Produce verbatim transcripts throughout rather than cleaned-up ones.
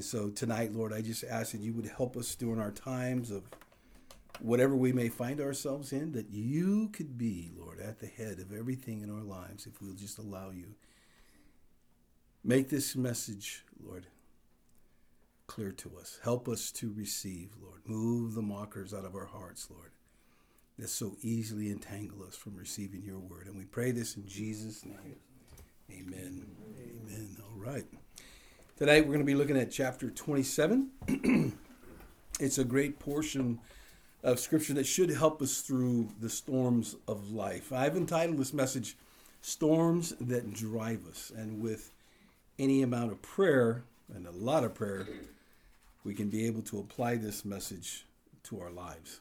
so tonight, Lord, I just ask that you would help us during our times of whatever we may find ourselves in, that you could be, Lord, at the head of everything in our lives if we'll just allow you. Make this message, Lord, clear to us. Help us to receive, Lord. Move the mockers out of our hearts, Lord, that so easily entangle us from receiving your word. And we pray this in Jesus' name. Amen. Amen. All right. Tonight we're going to be looking at chapter twenty-seven. It's a great portion of scripture that should help us through the storms of life. I've entitled this message, Storms That Drive Us. And with any amount of prayer, and a lot of prayer, we can be able to apply this message to our lives.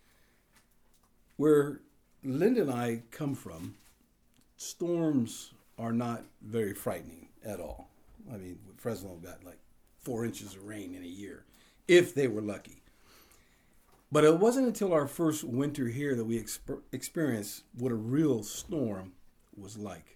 Where Linda and I come from, storms are not very frightening at all. I mean, Fresno got like four inches of rain in a year, if they were lucky. But it wasn't until our first winter here that we exp- experienced what a real storm was like.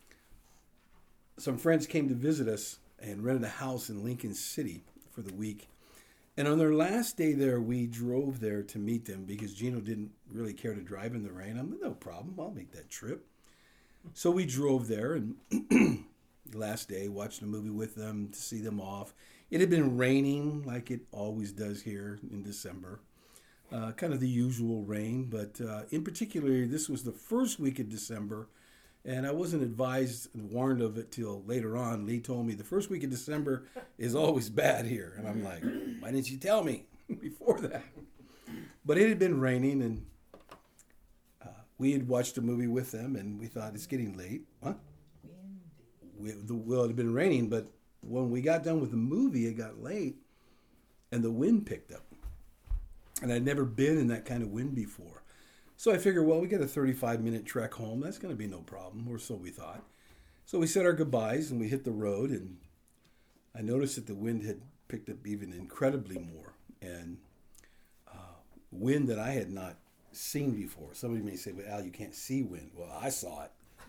Some friends came to visit us and rented a house in Lincoln City for the week. And on their last day there, we drove there to meet them because Gino didn't really care to drive in the rain. I'm like, no problem, I'll make that trip. So we drove there, and the last day, watched a movie with them to see them off. It had been raining like it always does here in December. Uh, kind of the usual rain, but uh, in particular, this was the first week of December, and I wasn't advised and warned of it till later on. Lee told me the first week of December is always bad here, and I'm like, why didn't you tell me before that? But it had been raining, and uh, we had watched a movie with them, and we thought it's getting late. Huh? We, the, well, it had been raining, but when we got done with the movie, it got late, and the wind picked up. And I'd never been in that kind of wind before. So I figured, well, we got a thirty-five minute trek home. That's going to be no problem, or so we thought. So we said our goodbyes, and we hit the road, and I noticed that the wind had picked up even incredibly more, and uh, wind that I had not seen before. Somebody may say, well, Al, you can't see wind. Well, I saw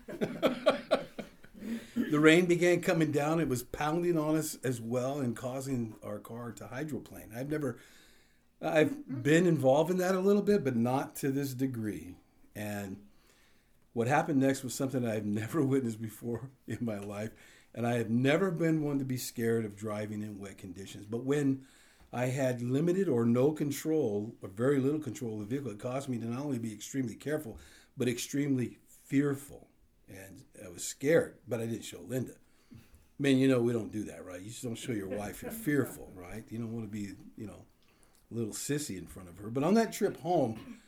it. The rain began coming down. It was pounding on us as well and causing our car to hydroplane. I've never... I've been involved in that a little bit, but not to this degree. And what happened next was something I've never witnessed before in my life. And I have never been one to be scared of driving in wet conditions. But when I had limited or no control, or very little control of the vehicle, it caused me to not only be extremely careful, but extremely fearful. And I was scared, but I didn't show Linda. I mean, you know, we don't do that, right? You just don't show your wife you're fearful, right? You don't want to be, you know, little sissy in front of her. But on that trip home,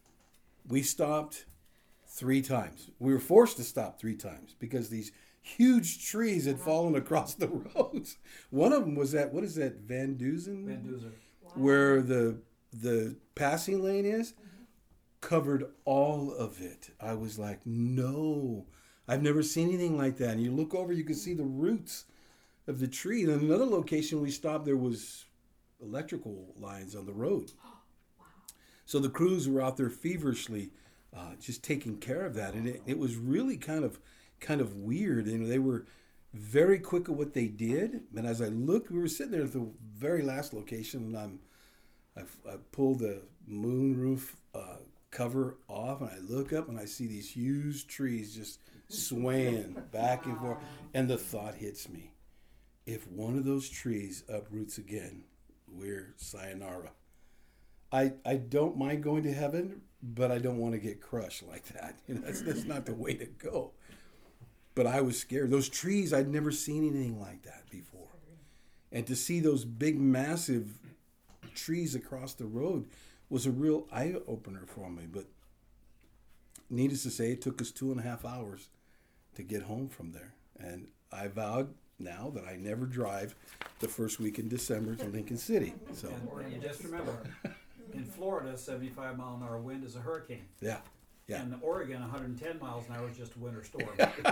we stopped three times. We were forced to stop three times because these huge trees had fallen across the roads. One of them was at, what is that, Van Dusen? Van Dusen. Wow. Where the the passing lane is, covered all of it. I was like, no, I've never seen anything like that. And you look over, you can see the roots of the tree. And in another location we stopped, there was electrical lines on the road. Wow. So the crews were out there feverishly uh, just taking care of that. And it, it was really kind of kind of weird. And they were very quick at what they did. And as I looked, we were sitting there at the very last location, and I'm I, I pulled the moonroof uh, cover off, and I look up and I see these huge trees just swaying back and forth. And the thought hits me, if one of those trees uproots again, we're sayonara. I I don't mind going to heaven, but I don't want to get crushed like that. You know, that's, that's not the way to go. But I was scared. Those trees, I'd never seen anything like that before. And to see those big, massive trees across the road was a real eye-opener for me. But needless to say, it took us two and a half hours to get home from there. And I vowed now that I never drive the first week in December to Lincoln City. So And, and just remember, in Florida, seventy-five mile an hour wind is a hurricane. yeah, yeah. In Oregon, one hundred ten miles an hour is just a winter storm.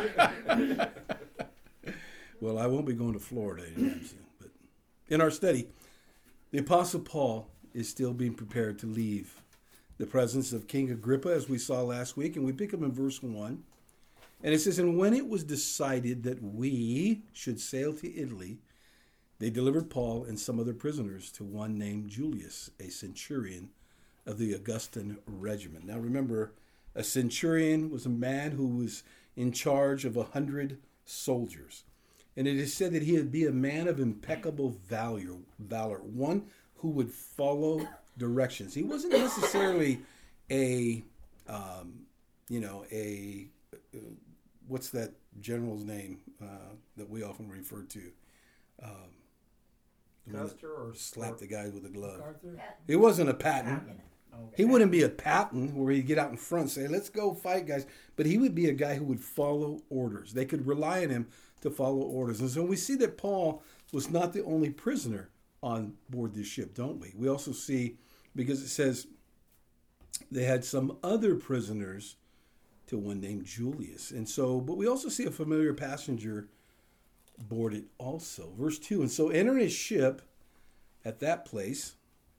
Well, I won't be going to Florida anytime soon. But in our study, the Apostle Paul is still being prepared to leave the presence of King Agrippa, as we saw last week, and we pick up in verse one. And it says, and when it was decided that we should sail to Italy, They delivered Paul and some other prisoners to one named Julius, a centurion of the Augustan regiment. Now remember, a centurion was a man who was in charge of a hundred soldiers. And it is said that he would be a man of impeccable valor, valor, one who would follow directions. He wasn't necessarily a, um, you know, a, uh, what's that general's name uh, that we often refer to? Um, Custer or slap the guy with a glove. MacArthur? It wasn't a Patton. Okay. He wouldn't be a Patton where he'd get out in front and say, let's go fight, guys. But he would be a guy who would follow orders. They could rely on him to follow orders. And so we see that Paul was not the only prisoner on board this ship, don't we? We also see, because it says they had some other prisoners to one named Julius. And so, but we also see a familiar passenger boarded also. Verse two, and so entering his ship at that place,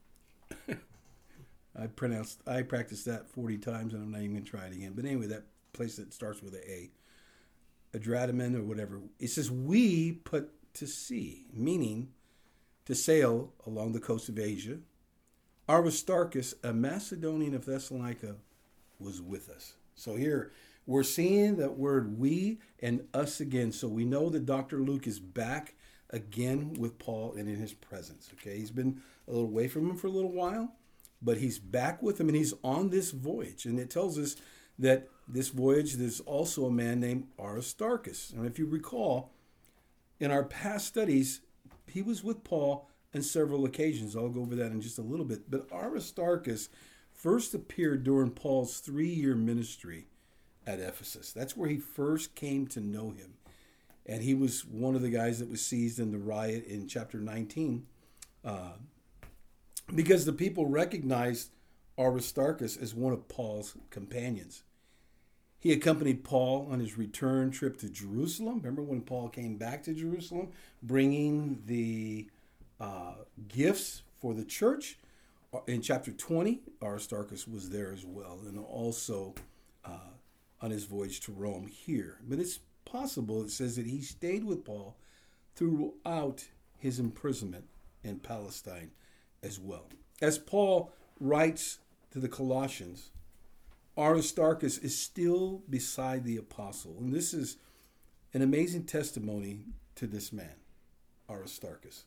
I pronounced, I practiced that forty times, and I'm not even going to try it again. But anyway, that place that starts with a A, Adradaman or whatever, it says, we put to sea, meaning to sail along the coast of Asia. Aristarchus, a Macedonian of Thessalonica, was with us. So here, we're seeing that word we and us again. So we know that Doctor Luke is back again with Paul and in his presence. Okay, he's been a little away from him for a little while, but he's back with him and he's on this voyage. And it tells us that this voyage, there's also a man named Aristarchus. And if you recall, in our past studies, he was with Paul on several occasions. I'll go over that in just a little bit. But Aristarchus first appeared during Paul's three-year ministry at Ephesus. That's where he first came to know him. And he was one of the guys that was seized in the riot in chapter nineteen uh, because the people recognized Aristarchus as one of Paul's companions. He accompanied Paul on his return trip to Jerusalem. Remember when Paul came back to Jerusalem, bringing the uh, gifts for the church? In chapter twenty, Aristarchus was there as well, and also uh, on his voyage to Rome here. But it's possible, it says that he stayed with Paul throughout his imprisonment in Palestine as well. As Paul writes to the Colossians, Aristarchus is still beside the apostle. And this is an amazing testimony to this man, Aristarchus.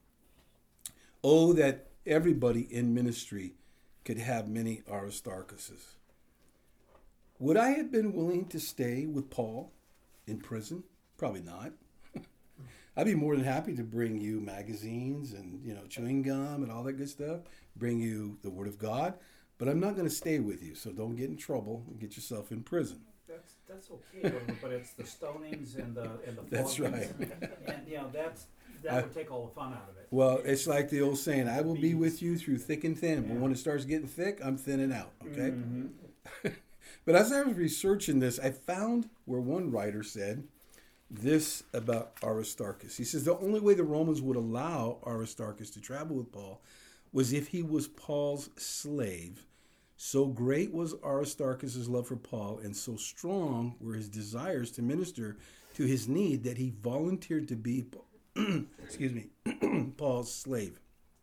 Oh, that everybody in ministry could have many Aristarchuses. Would I have been willing to stay with Paul in prison? Probably not. I'd be more than happy to bring you magazines and, you know, chewing gum and all that good stuff, bring you the Word of God, but I'm not going to stay with you, so don't get in trouble and get yourself in prison. That's that's okay, but, but it's the stonings and the and the That's floggings, right. and you know that's that I- would take all the fun out of it. Well, it's like the old saying, I will be with you through thick and thin, but Yeah. when it starts getting thick, I'm thinning out, okay? Mhm. But as I was researching this, I found where one writer said this about Aristarchus. He says the only way the Romans would allow Aristarchus to travel with Paul was if he was Paul's slave. So great was Aristarchus' love for Paul, and so strong were his desires to minister to his need that he volunteered to be, excuse me, Paul's slave.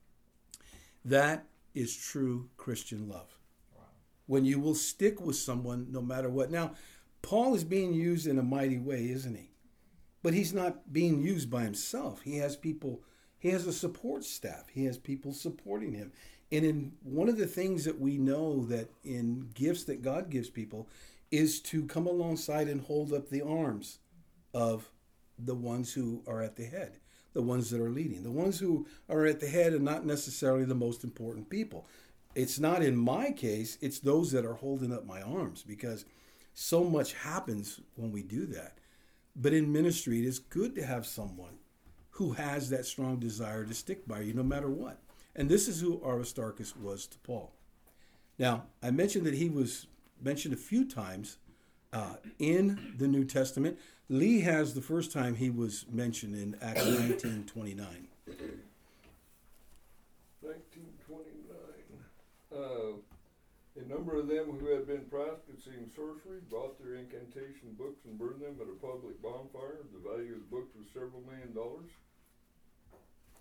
That is true Christian love. When you will stick with someone no matter what. Now, Paul is being used in a mighty way, isn't he? But he's not being used by himself. He has people, he has a support staff. He has people supporting him. And in one of the things that we know that in gifts that God gives people is to come alongside and hold up the arms of the ones who are at the head, the ones that are leading. The ones who are at the head are not necessarily the most important people. It's not in my case, it's those that are holding up my arms, because so much happens when we do that. But in ministry, it is good to have someone who has that strong desire to stick by you no matter what. And this is who Aristarchus was to Paul. Now, I mentioned that he was mentioned a few times uh, in the New Testament. Lee has the first time he was mentioned in Acts nineteen twenty-nine. nineteen twenty-nine. Uh, a number of them who had been practicing sorcery brought their incantation books and burned them at a public bonfire. The value of the books was several million dollars.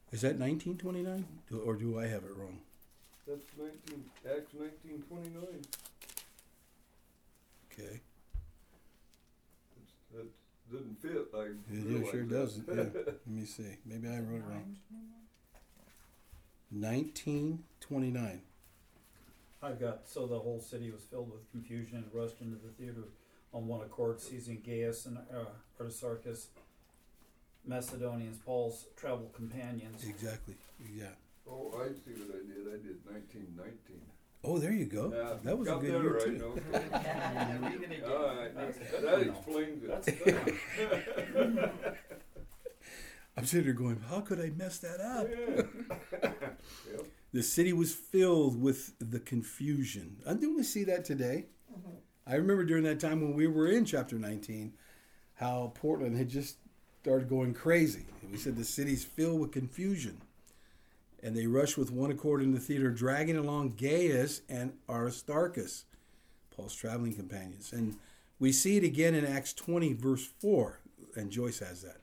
Is that nineteen twenty-nine? Or do I have it wrong? That's nineteen, Acts nineteen twenty-nine. Okay. That doesn't fit, I It realize sure that. doesn't. Yeah. Let me see. Maybe I wrote it wrong. nineteen twenty-nine. I've got, so the whole city was filled with confusion and rushed into the theater on one accord, seizing Gaius and uh, Aristarchus, Macedonians, Paul's travel companions. Exactly. Yeah. Oh, I see what I did. I did nineteen nineteen. Oh, there you go. Yeah, That was a got good that year right, too. no? Yeah, read it again. All right, That's that good. explains it. That's good. I'm sitting there going, how could I mess that up? Yeah. Yep. The city was filled with the confusion. And didn't we see that today? Mm-hmm. I remember during that time when we were in chapter nineteen, how Portland had just started going crazy. We said the city's filled with confusion. And they rushed with one accord in the theater, dragging along Gaius and Aristarchus, Paul's traveling companions. And we see it again in Acts twenty, verse four. And Joyce has that.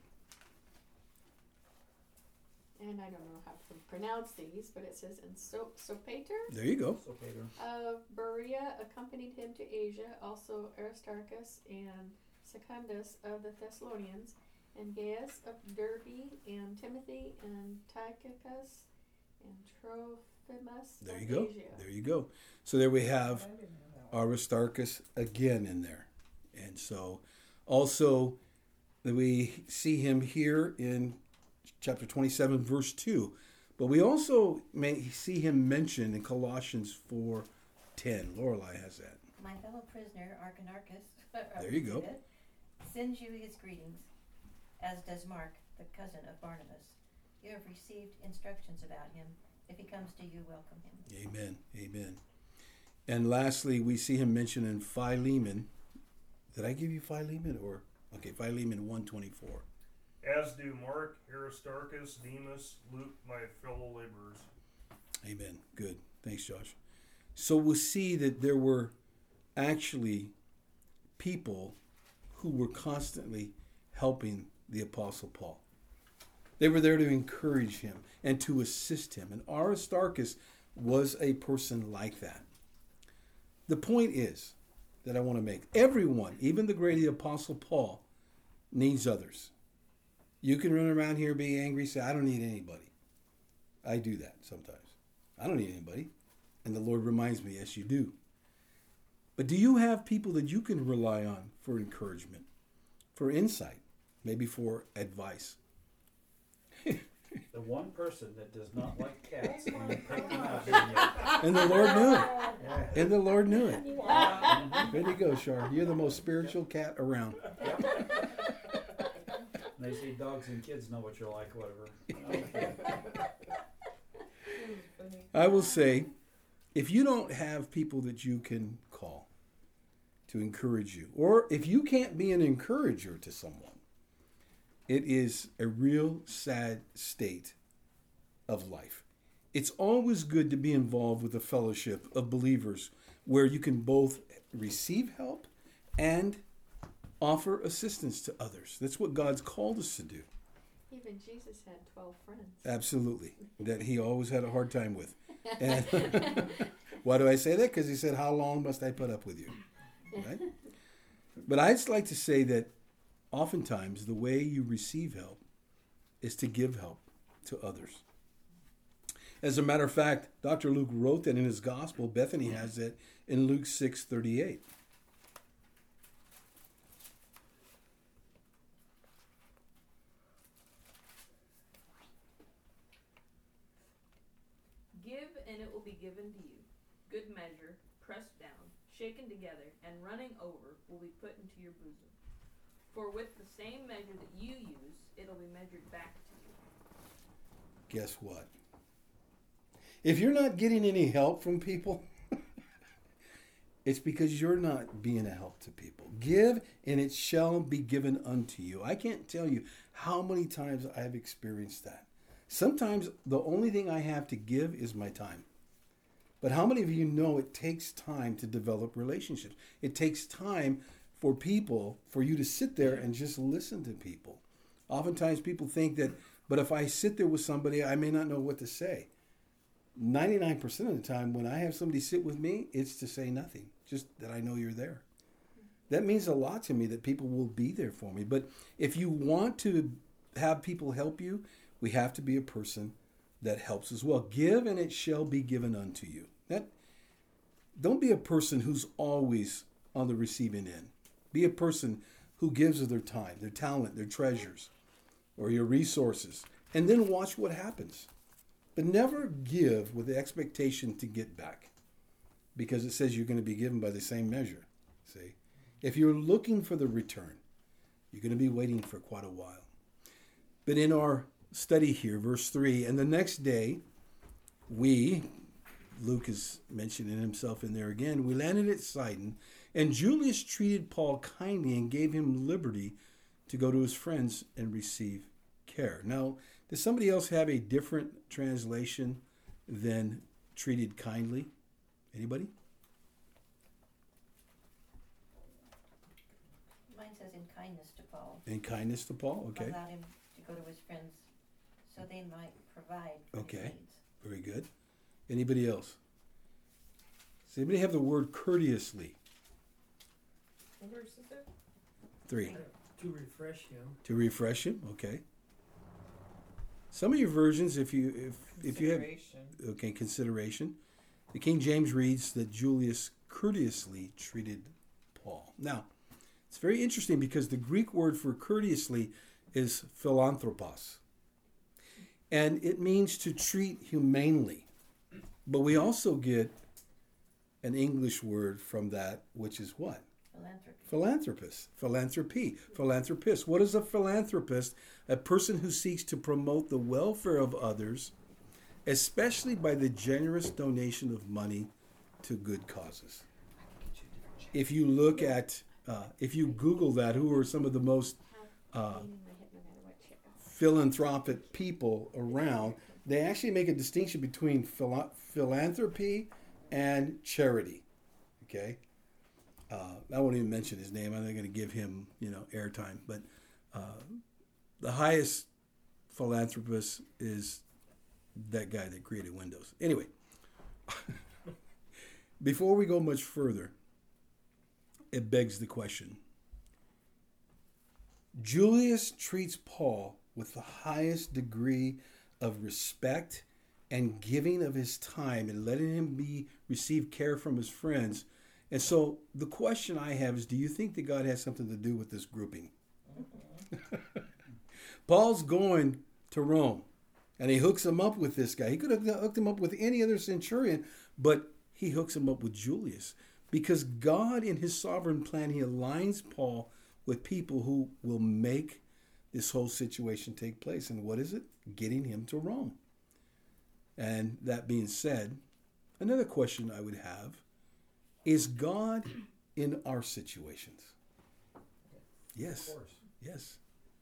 And I don't know how to pronounce these, but it says, and so Sopater There you go. So, Peter. of Berea accompanied him to Asia, also Aristarchus and Secundus of the Thessalonians, and Gaius of Derbe, and Timothy, and Tychicus, and Trophimus There of you go. Asia. There you go. So there we have Aristarchus again in there. And so also we see him here in chapter twenty-seven, verse two. But we also may see him mentioned in Colossians four ten. Lorelei has that. My fellow prisoner, Archinarchus, There you go. sends you his greetings, as does Mark, the cousin of Barnabas. You have received instructions about him. If he comes to you, welcome him. Amen. Amen. And lastly, we see him mentioned in Philemon. Did I give you Philemon or okay, Philemon one twenty-four. As do Mark, Aristarchus, Demas, Luke, my fellow laborers. Amen. Good. Thanks, Josh. So we'll see that there were actually people who were constantly helping the Apostle Paul. They were there to encourage him and to assist him. And Aristarchus was a person like that. The point is that I want to make, everyone, even the great Apostle Paul, needs others. You can run around here, be angry, say, I don't need anybody. I do that sometimes. I don't need anybody. And the Lord reminds me, yes, you do. But do you have people that you can rely on for encouragement, for insight, maybe for advice? The one person that does not like cats, and you picked them out, didn't you? And the Lord knew it. Yeah. And the Lord knew it. Mhm. There you go, Char. You're the most spiritual cat around. They say dogs and kids know what you're like, whatever. Okay. I will say, if you don't have people that you can call to encourage you, or if you can't be an encourager to someone, it is a real sad state of life. It's always good to be involved with a fellowship of believers where you can both receive help and offer assistance to others. That's what God's called us to do. Even Jesus had twelve friends. Absolutely. That he always had a hard time with. And why do I say that? Because he said, how long must I put up with you? Right? But I'd just like to say that oftentimes the way you receive help is to give help to others. As a matter of fact, Doctor Luke wrote that in his gospel. Bethany has that in Luke six thirty-eight. Give, and it will be given to you. Good measure, pressed down, shaken together, and running over will be put into your bosom. For with the same measure that you use, it'll be measured back to you. Guess what? If you're not getting any help from people, it's because you're not being a help to people. Give, and it shall be given unto you. I can't tell you how many times I've experienced that. Sometimes the only thing I have to give is my time. But how many of you know it takes time to develop relationships? It takes time for people, for you to sit there and just listen to people. Oftentimes people think that But if I sit there with somebody, I may not know what to say. ninety-nine percent of the time, when I have somebody sit with me, it's to say nothing, just that I know you're there. That means a lot to me that people will be there for me. But if you want to have people help you, we have to be a person that helps as well. Give and it shall be given unto you. That, don't be a person who's always on the receiving end. Be a person who gives of their time, their talent, their treasures, or your resources, and then watch what happens. But never give with the expectation to get back, because it says you're going to be given by the same measure. See? If you're looking for the return, you're going to be waiting for quite a while. But in our study here, verse three, and the next day, we, Luke is mentioning himself in there again, we landed at Sidon, and Julius treated Paul kindly and gave him liberty to go to his friends and receive care. Now, does somebody else have a different translation than treated kindly? Anybody? Mine says in kindness to Paul. In kindness to Paul, okay. Allowed him to go to his friends so they might provide for Okay. his needs. Very good. Anybody else? Does anybody have the word courteously? What verse is it? Three. To refresh him. To refresh him, okay. Some of your versions, if you if if you have okay consideration, the King James reads that Julius courteously treated Paul. Now, it's very interesting because the Greek word for courteously is philanthropos, and it means to treat humanely. But we also get an English word from that, which is what? Philanthropy. Philanthropist, philanthropy, philanthropist. What is a philanthropist? A person who seeks to promote the welfare of others, especially by the generous donation of money to good causes. If you look at, uh, if you Google that, who are some of the most uh, philanthropic people around, they actually make a distinction between phila- philanthropy and charity. Okay? Uh, I won't even mention his name. I'm not going to give him, you know, airtime. But uh, the highest philanthropist is that guy that created Windows. Anyway, before we go much further, it begs the question. Julius treats Paul with the highest degree of respect and giving of his time and letting him be receive care from his friends. And so the question I have is, do you think that God has something to do with this grouping? Paul's going to Rome, and he hooks him up with this guy. He could have hooked him up with any other centurion, but he hooks him up with Julius. Because God, in his sovereign plan, he aligns Paul with people who will make this whole situation take place. And what is it? Getting him to Rome. And that being said, another question I would have, is God in our situations? Yes. Of course. Yes.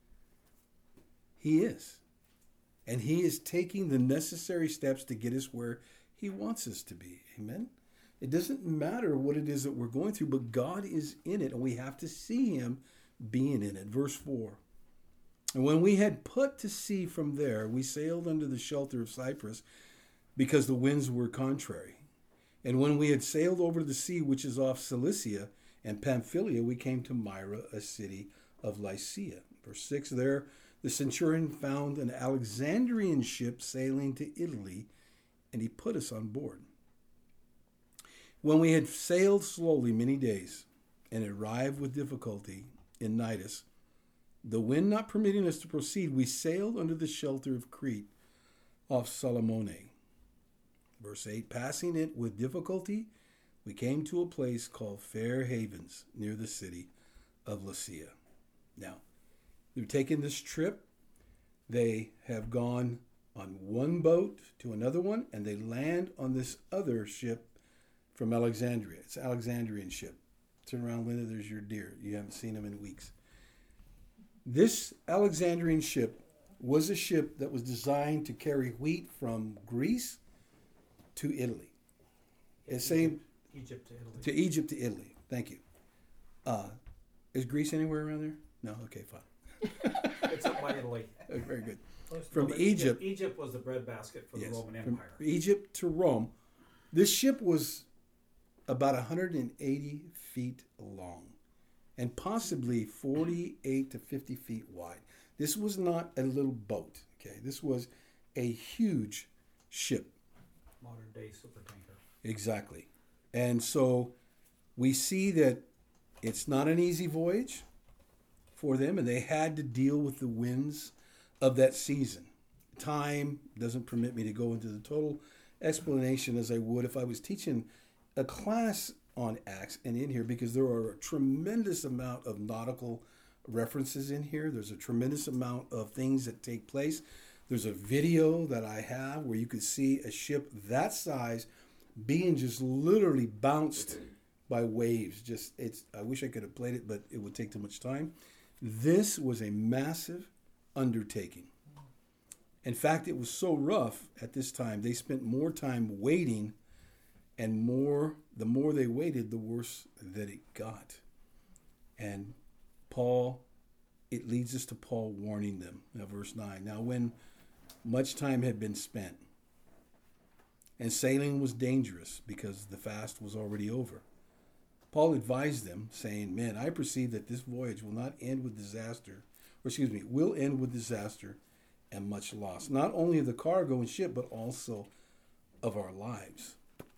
He is. And he is taking the necessary steps to get us where he wants us to be. Amen? It doesn't matter what it is that we're going through, but God is in it, and we have to see him being in it. Verse four. And when we had put to sea from there, we sailed under the shelter of Cyprus because the winds were contrary. And when we had sailed over the sea, which is off Cilicia and Pamphylia, we came to Myra, a city of Lycia. Verse six, there the centurion found an Alexandrian ship sailing to Italy, and he put us on board. When we had sailed slowly many days and arrived with difficulty in Cnidus, the wind not permitting us to proceed, we sailed under the shelter of Crete off Salmone. Verse eight, passing it with difficulty, we came to a place called Fair Havens near the city of Lasea. Now, they're taking this trip. They have gone on one boat to another one, and they land on this other ship from Alexandria. It's an Alexandrian ship. Turn around, Linda, there's your deer. You haven't seen them in weeks. This Alexandrian ship was a ship that was designed to carry wheat from Greece to Italy. It's saying Egypt to Italy. to Egypt to Italy. Thank you. Uh, is Greece anywhere around there? No. Okay, fine. It's up by Italy. Very good. From No, but Egypt- Egypt was the breadbasket for Yes, the Roman from Empire. Egypt to Rome. This ship was about one hundred eighty feet long and possibly forty-eight to fifty feet wide. This was not a little boat, okay? This was a huge ship. Modern day supertanker. Exactly. And so we see that it's not an easy voyage for them, and they had to deal with the winds of that season. Time doesn't permit me to go into the total explanation as I would if I was teaching a class on Acts and in here, because there are a tremendous amount of nautical references in here. There's a tremendous amount of things that take place. There's a video that I have where you could see a ship that size being just literally bounced by waves. Just it's I wish I could have played it, but it would take too much time. This was a massive undertaking. In fact, it was so rough at this time, they spent more time waiting, and more the more they waited, the worse that it got. And Paul, it leads us to Paul warning them. Now, verse nine. Now, when much time had been spent, and sailing was dangerous because the fast was already over, Paul advised them, saying, Men, I perceive that this voyage will not end with disaster, or excuse me, will end with disaster and much loss, not only of the cargo and ship, but also of our lives.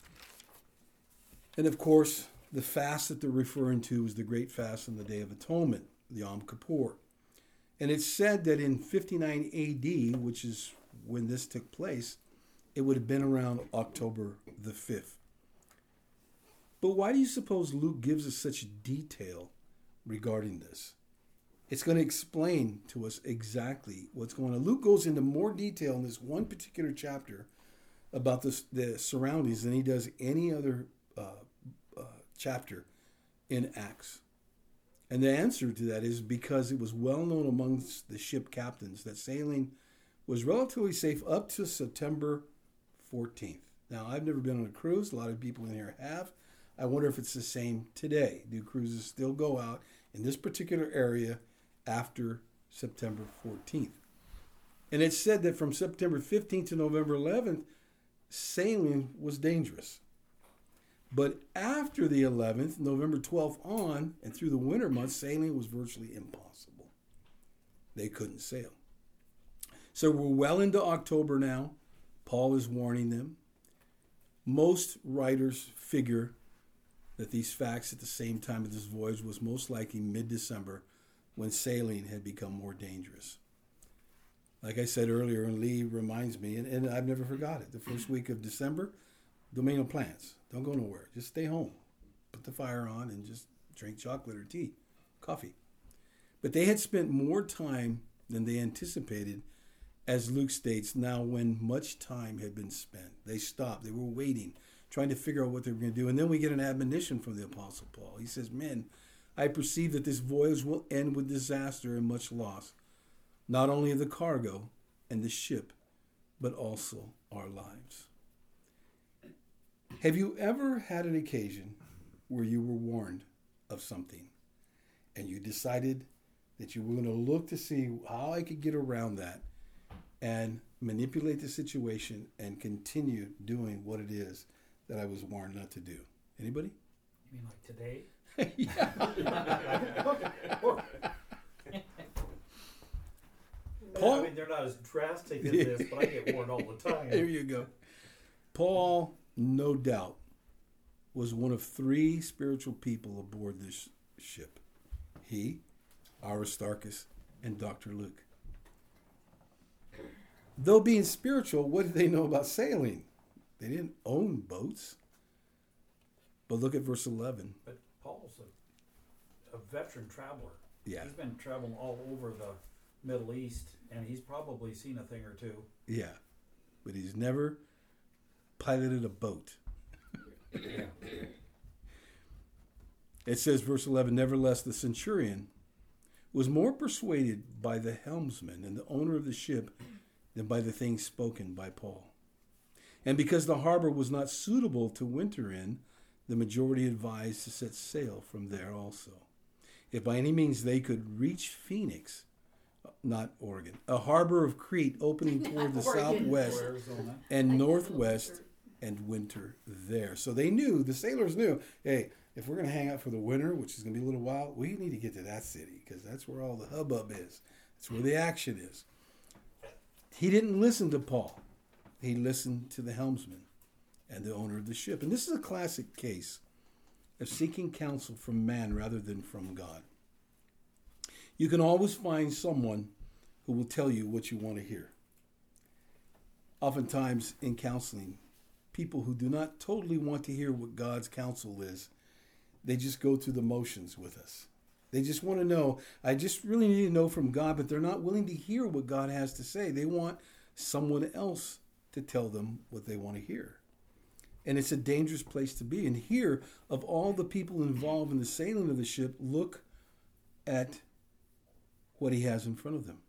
And of course, the fast that they're referring to is the great fast on the Day of Atonement, the Yom Kippur. And it's said that in fifty-nine A D, which is when this took place, it would have been around October the fifth. But why do you suppose Luke gives us such detail regarding this? It's going to explain to us exactly what's going on. Luke goes into more detail in this one particular chapter about this, the surroundings than he does any other uh, uh, chapter in Acts. And the answer to that is because it was well known amongst the ship captains that sailing was relatively safe up to September fourteenth. Now, I've never been on a cruise. A lot of people in here have. I wonder if it's the same today. Do cruises still go out in this particular area after September fourteenth? And it's said that from September fifteenth to November eleventh, sailing was dangerous. But after the eleventh, November twelfth on, and through the winter months, sailing was virtually impossible. They couldn't sail. So we're well into October now. Paul is warning them. Most writers figure that these facts at the same time of this voyage was most likely mid-December, when sailing had become more dangerous. Like I said earlier, and Lee reminds me, and, and I've never forgot it, the first week of December, don't make no plans. Don't go nowhere. Just stay home. Put the fire on and just drink chocolate or tea, coffee. But they had spent more time than they anticipated, as Luke states, now when much time had been spent. They stopped. They were waiting, trying to figure out what they were going to do. And then we get an admonition from the Apostle Paul. He says, Men, I perceive that this voyage will end with disaster and much loss, not only of the cargo and the ship, but also our lives. Have you ever had an occasion where you were warned of something and you decided that you were going to look to see how I could get around that and manipulate the situation and continue doing what it is that I was warned not to do? Anybody? You mean like today? Paul- I mean, they're not as drastic as this, but I get warned all the time. There you go. Paul, no doubt, was one of three spiritual people aboard this ship. He, Aristarchus, and Doctor Luke. Though being spiritual, what did they know about sailing? They didn't own boats. But look at verse eleven. But Paul's a, a veteran traveler. Yeah. He's been traveling all over the Middle East, and he's probably seen a thing or two. Yeah. But he's never piloted a boat. Yeah. It says, verse eleven, Nevertheless, the centurion was more persuaded by the helmsman and the owner of the ship than by the things spoken by Paul. And because the harbor was not suitable to winter in, the majority advised to set sail from there also. If by any means they could reach Phoenix, not Oregon. A harbor of Crete opening toward the Oregon. southwest Arizona. and northwest, and winter there. So they knew, the sailors knew, hey, if we're going to hang out for the winter, which is going to be a little while, we need to get to that city because that's where all the hubbub is. That's where the action is. He didn't listen to Paul. He listened to the helmsman and the owner of the ship. And this is a classic case of seeking counsel from man rather than from God. You can always find someone who will tell you what you want to hear. Oftentimes in counseling, people who do not totally want to hear what God's counsel is, they just go through the motions with us. They just want to know, I just really need to know from God, but they're not willing to hear what God has to say. They want someone else to tell them what they want to hear. And it's a dangerous place to be. And here, of all the people involved in the sailing of the ship, look at what he has in front of them.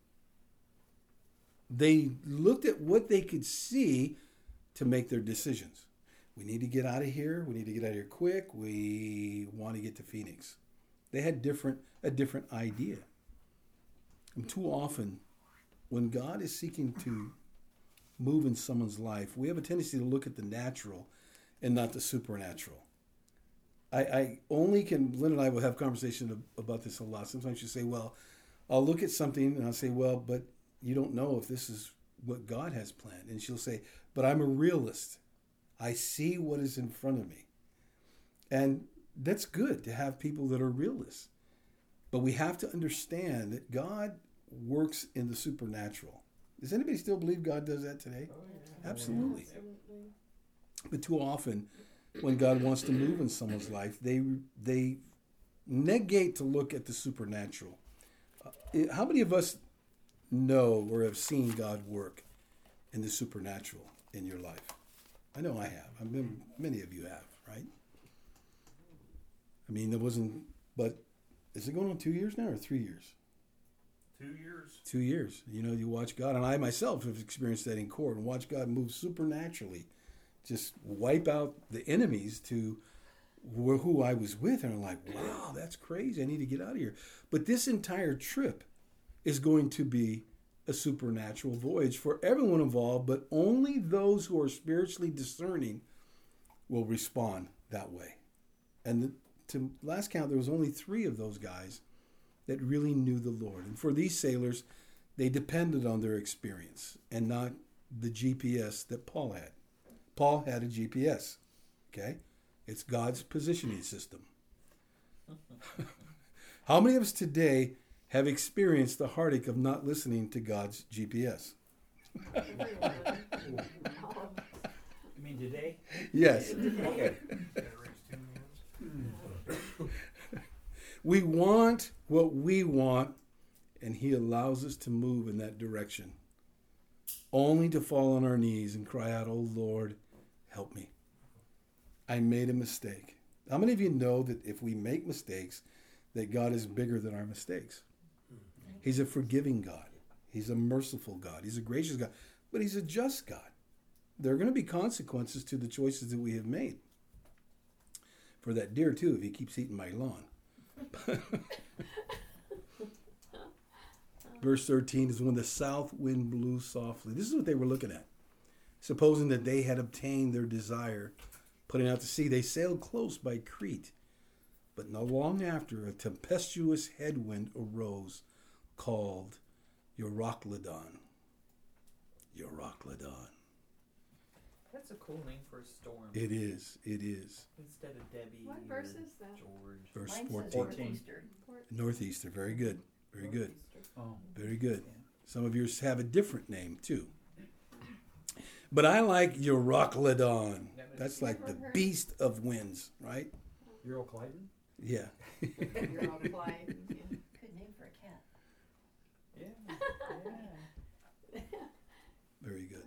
They looked at what they could see to make their decisions. We need to get out of here. We need to get out of here quick. We want to get to Phoenix. They had different a different idea. And too often, when God is seeking to move in someone's life, we have a tendency to look at the natural and not the supernatural. I, I only can, Lynn and I will have conversation about this a lot. Sometimes you say, well, I'll look at something and I'll say, well, but you don't know if this is what God has planned. And she'll say, but I'm a realist. I see what is in front of me. And that's good to have people that are realists. But we have to understand that God works in the supernatural. Does anybody still believe God does that today? Oh, yeah. Absolutely. Absolutely. But too often, when God wants to move in someone's life, they they negate to look at the supernatural. Uh, how many of us know or have seen God work in the supernatural in your life? I know I have. I mean, many of you have, right? I mean, there wasn't, but is it going on two years now or three years? Two years. Two years. You know, you watch God, and I myself have experienced that in court, and watch God move supernaturally, just wipe out the enemies to wh- who I was with, and I'm like, wow, that's crazy. I need to get out of here. But this entire trip is going to be a supernatural voyage for everyone involved, but only those who are spiritually discerning will respond that way. And the, to last count, there was only three of those guys that really knew the Lord. And for these sailors, they depended on their experience and not the G P S that Paul had. Paul had a G P S, okay? It's God's positioning system. How many of us today have experienced the heartache of not listening to God's G P S? Everyone. All You mean today? Yes. Okay. Gotta raise two hands. We want what we want, and he allows us to move in that direction, only to fall on our knees and cry out, oh Lord, help me. I made a mistake. How many of you know that if we make mistakes, that God is bigger than our mistakes? He's a forgiving God. He's a merciful God. He's a gracious God. But he's a just God. There are going to be consequences to the choices that we have made. For that deer, too, if he keeps eating my lawn. Verse thirteen is when the south wind blew softly. This is what they were looking at. Supposing that they had obtained their desire, putting out to sea, they sailed close by Crete. But not long after, a tempestuous headwind arose called Euroclydon. Euroclydon. That's a cool name for a storm. It is. It is. Instead of Debbie. What or verse is that? George. Verse Mine says fourteen. Fourteen. Northeastern. Northeaster. Very good. Very good. Oh. Very good. Yeah. Some of yours have a different name, too. But I like Euroclydon. That's like the beast of winds, right? Euroclydon? Yeah. You're all flying. Yeah. Good name for a cat. Yeah. Yeah. Very good.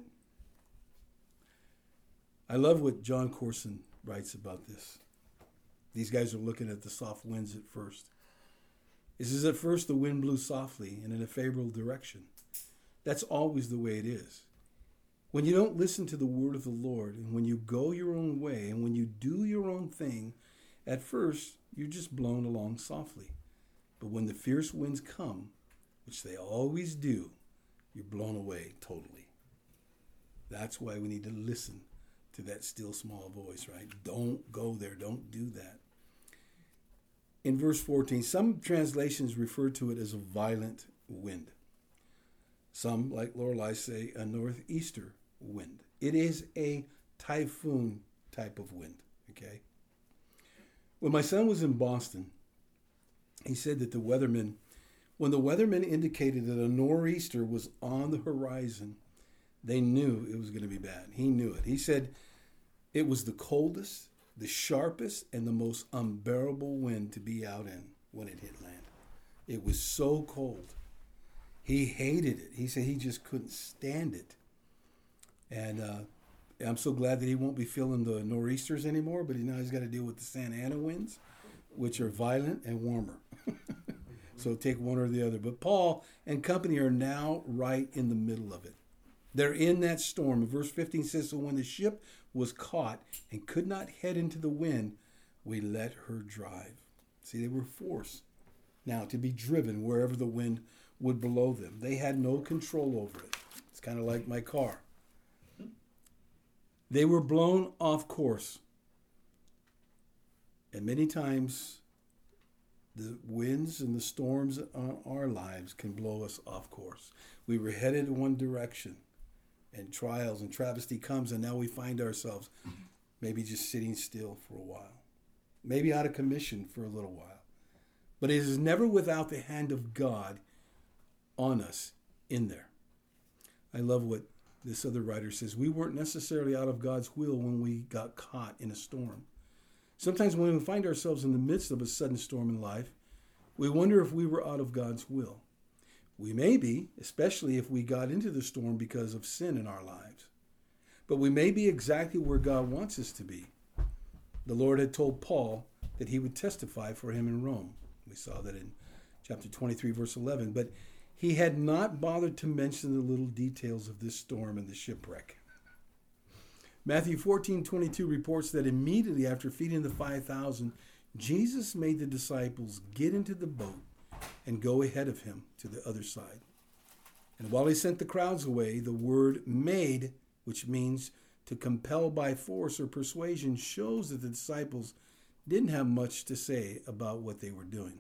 I love what John Corson writes about this. These guys are looking at the soft winds at first. He says, at first the wind blew softly and in a favorable direction. That's always the way it is. When you don't listen to the word of the Lord, and when you go your own way, and when you do your own thing, at first you're just blown along softly. But when the fierce winds come, which they always do, you're blown away totally. That's why we need to listen to that still small voice, right? Don't go there. Don't do that. In verse fourteen, some translations refer to it as a violent wind. Some, like Lorelei, say a northeaster wind. It is a typhoon type of wind, okay? When my son was in Boston, he said that the weatherman, when the weatherman indicated that a nor'easter was on the horizon, they knew it was going to be bad. He knew it. He said it was the coldest, the sharpest, and the most unbearable wind to be out in when it hit land. It was so cold. He hated it. He said he just couldn't stand it. And uh, I'm so glad that he won't be feeling the nor'easters anymore, but he now he's got to deal with the Santa Ana winds, which are violent and warmer. So take one or the other. But Paul and company are now right in the middle of it. They're in that storm. Verse fifteen says, so when the ship was caught and could not head into the wind, we let her drive. See, they were forced now to be driven wherever the wind would blow them. They had no control over it. It's kind of like my car. They were blown off course. And many times, the winds and the storms in our lives can blow us off course. We were headed in one direction, and trials and travesty comes, and now we find ourselves maybe just sitting still for a while, maybe out of commission for a little while. But it is never without the hand of God on us in there. I love what this other writer says. We weren't necessarily out of God's will when we got caught in a storm. Sometimes when we find ourselves in the midst of a sudden storm in life, we wonder if we were out of God's will. We may be, especially if we got into the storm because of sin in our lives. But we may be exactly where God wants us to be. The Lord had told Paul that he would testify for him in Rome. We saw that in chapter twenty-three, verse eleven. But he had not bothered to mention the little details of this storm and the shipwreck. Matthew fourteen twenty-two reports that immediately after feeding the five thousand, Jesus made the disciples get into the boat and go ahead of him to the other side. And while he sent the crowds away, the word made, which means to compel by force or persuasion, shows that the disciples didn't have much to say about what they were doing.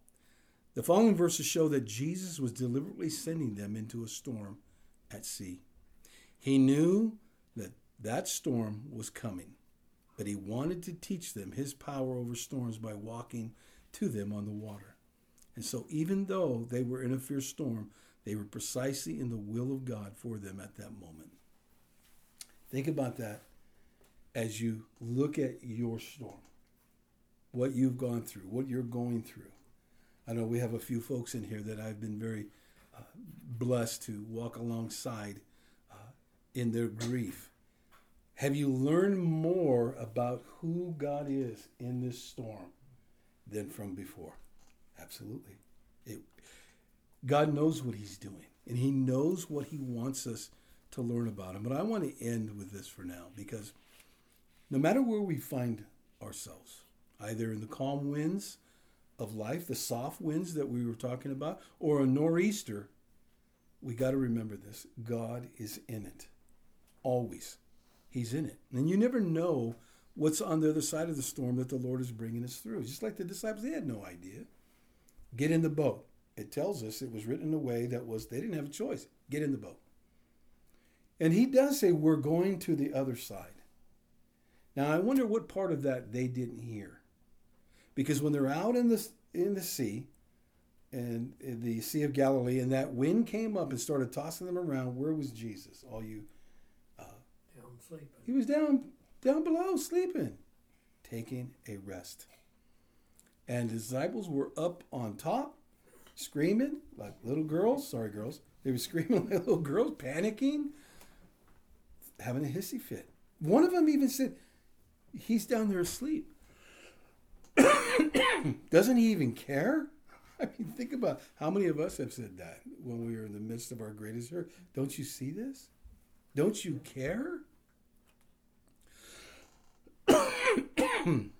The following verses show that Jesus was deliberately sending them into a storm at sea. He knew that that storm was coming, but he wanted to teach them his power over storms by walking to them on the water. And so even though they were in a fierce storm, they were precisely in the will of God for them at that moment. Think about that as you look at your storm, what you've gone through, what you're going through. I know we have a few folks in here that I've been very uh, blessed to walk alongside uh, in their grief. Have you learned more about who God is in this storm than from before? Absolutely. It, God knows what he's doing, and he knows what he wants us to learn about him. But I want to end with this for now, because no matter where we find ourselves, either in the calm winds of life, the soft winds that we were talking about, or a nor'easter, we got to remember this. God is in it. Always. He's in it. And you never know what's on the other side of the storm that the Lord is bringing us through. Just like the disciples, they had no idea. Get in the boat. It tells us it was written in a way that was, they didn't have a choice. Get in the boat. And he does say, we're going to the other side. Now, I wonder what part of that they didn't hear. Because when they're out in the, in the sea, and in the Sea of Galilee, and that wind came up and started tossing them around, where was Jesus? All you, uh, Down sleeping. he was down, down below sleeping, taking a rest. And the disciples were up on top, screaming like little girls. Sorry, girls. They were screaming like little girls, panicking, having a hissy fit. One of them even said, he's down there asleep. Doesn't he even care? I mean, think about how many of us have said that when we were in the midst of our greatest hurt. Don't you see this? Don't you care?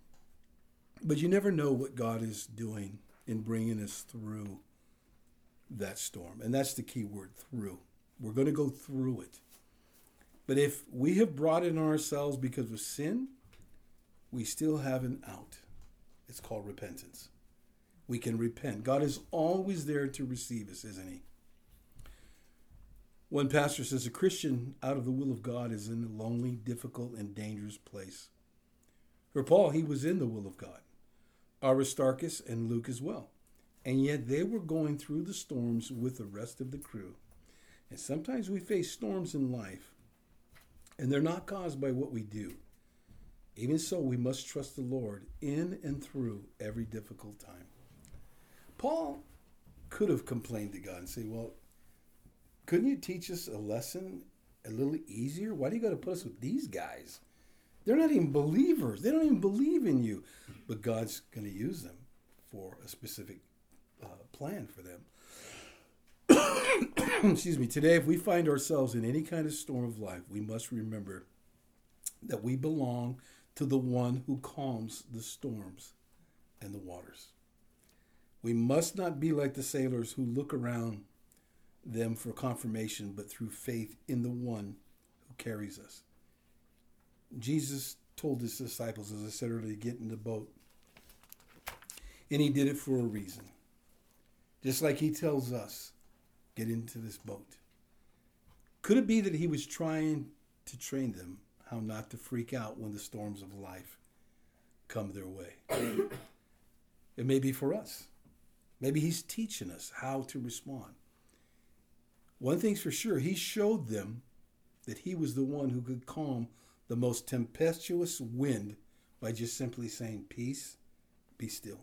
But you never know what God is doing in bringing us through that storm. And that's the key word, through. We're going to go through it. But if we have brought it on ourselves because of sin, we still have an out. It's called repentance. We can repent. God is always there to receive us, isn't he? One pastor says, a Christian out of the will of God is in a lonely, difficult, and dangerous place. For Paul, he was in the will of God. Aristarchus and Luke as well. And yet they were going through the storms with the rest of the crew. And sometimes we face storms in life, and they're not caused by what we do. Even so, we must trust the Lord in and through every difficult time. Paul could have complained to God and say, well, couldn't you teach us a lesson a little easier? Why do you got to put us with these guys? They're not even believers. They don't even believe in you. But God's going to use them for a specific uh, plan for them. Excuse me. Today, if we find ourselves in any kind of storm of life, we must remember that we belong to the one who calms the storms and the waters. We must not be like the sailors who look around them for confirmation, but through faith in the one who carries us. Jesus told his disciples, as I said earlier, to get in the boat. And he did it for a reason. Just like he tells us, get into this boat. Could it be that he was trying to train them how not to freak out when the storms of life come their way? It may be for us. Maybe he's teaching us how to respond. One thing's for sure, he showed them that he was the one who could calm the most tempestuous wind by just simply saying, peace, be still.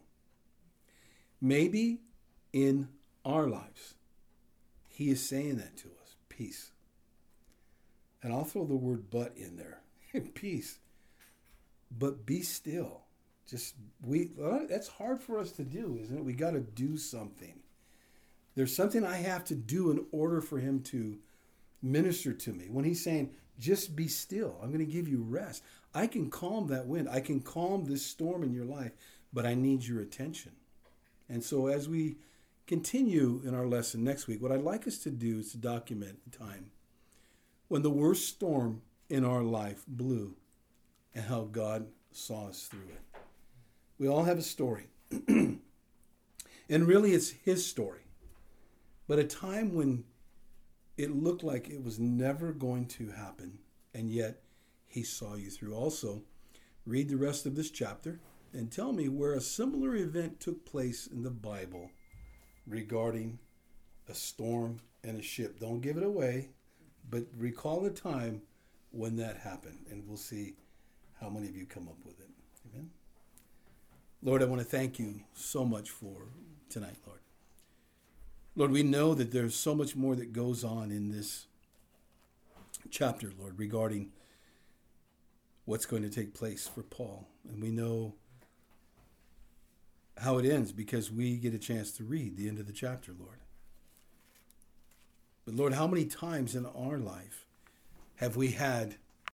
Maybe in our lives, he is saying that to us, peace. And I'll throw the word but in there, peace. But be still. Just we well, that's hard for us to do, isn't it? We got to do something. There's something I have to do in order for him to minister to me. When he's saying, just be still, I'm going to give you rest. I can calm that wind. I can calm this storm in your life, but I need your attention. And so as we continue in our lesson next week, what I'd like us to do is to document the time when the worst storm in our life blew and how God saw us through it. We all have a story. And really it's his story. But a time when it looked like it was never going to happen, and yet he saw you through. Also, read the rest of this chapter and tell me where a similar event took place in the Bible regarding a storm and a ship. Don't give it away, but recall the time when that happened, and we'll see how many of you come up with it. Amen. Lord, I want to thank you so much for tonight, Lord. Lord, we know that there's so much more that goes on in this chapter, Lord, regarding what's going to take place for Paul. And we know how it ends because we get a chance to read the end of the chapter, Lord. But Lord, how many times in our life have we had